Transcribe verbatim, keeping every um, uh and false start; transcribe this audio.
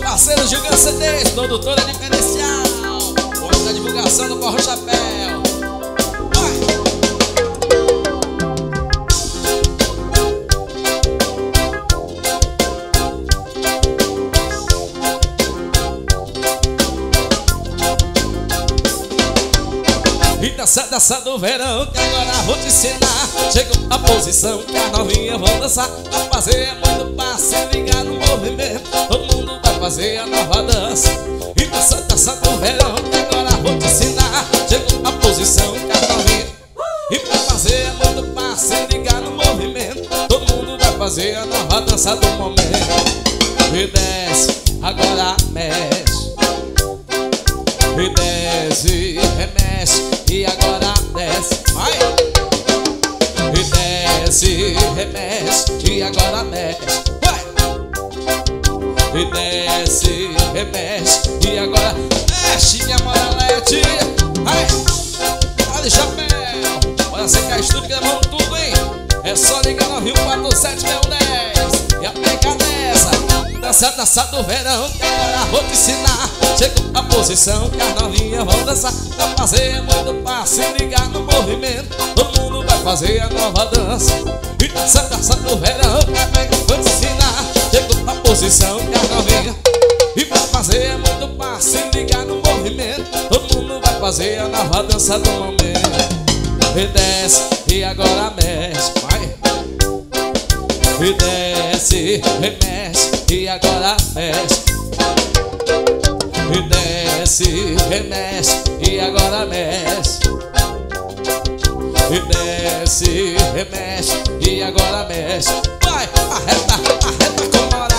parceiro Gilgan C Ds, produtora diferencial. Hoje da divulgação do Forró Chapéu. Vai! E dança, dança do verão, que agora vou te ensinar. Chegou a posição que as novinhas vão dançar. Vai fazer muito passe, ligar no movimento. Todo mundo vai fazer a nova dança. E dança, dança do verão, que agora vou te ensinar. Chegou a posição que as novinhas. E vai fazer muito passe, ligar no movimento. Todo mundo vai fazer a nova dança do momento. E desce, agora mexe. E desce, remexe. E agora desce, vai! E desce, remexe, e agora mexe, vai! E desce, remexe, e agora mexe, minha moralete! Vai! Olha chapéu! Olha você que é estúdio gravando tudo, hein? É só ligar nove um quatro sete seis um dez e aplicar nessa! Dança, dança do verão, que agora vou te ensinar. Chegou a posição que as novinhas vão dançar. Vai fazer muito passe, ligar no movimento. Todo mundo vai fazer a nova dança. E dança, dança do verão, que agora vou te ensinar. Chegou a posição que as novinhas. E vai fazer muito passe, ligar no movimento. Todo mundo vai fazer a nova dança do momento. E desce, e agora mexe, vai! E desce, remexe, e agora mexe. E desce, remexe, e agora mexe. E desce, remexe, e agora mexe. Vai, arreta, arreta com a